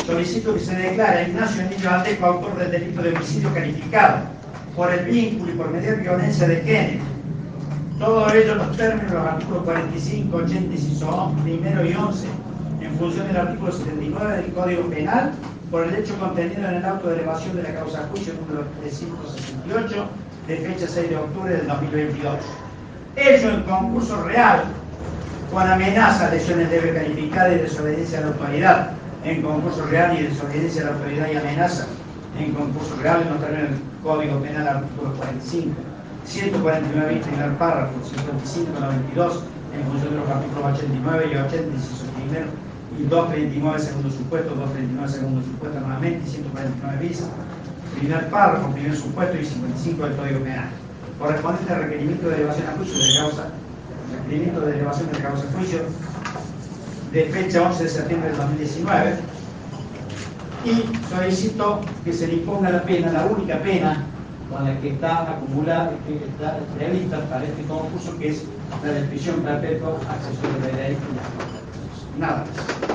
solicito que se declare a Ignacio Emilio Aldeco autor del delito de homicidio calificado por el vínculo y por mediar violencia de género. Todo ello en los términos de los artículos 45, 80, inciso primero y 11, en función del artículo 79 del Código Penal, por el hecho contenido en el auto de elevación de la causa juicio número 368, de fecha 6 de octubre del 2022. Ello en concurso real, con amenaza, lesiones leve calificada y desobediencia a la autoridad, en concurso real y desobediencia a la autoridad y amenaza, en concurso real, en los términos del Código Penal, artículo 45, 149, primer párrafo, 55, 92, en función de los artículos 89 y 80, inciso primero, y 239, segundo supuesto, 239, segundo supuesto, nuevamente, y 149 bis, primer párrafo, primer supuesto, y 55 del Código Penal. Correspondiente al requerimiento de elevación a juicio de causa, requerimiento de elevación de causa a juicio, de fecha 11 de septiembre del 2019, y solicito que se le imponga la pena, la única pena con la que está acumulada, que está prevista para este concurso, que es la de prisión perpetua, accesorio de ley. Nada más.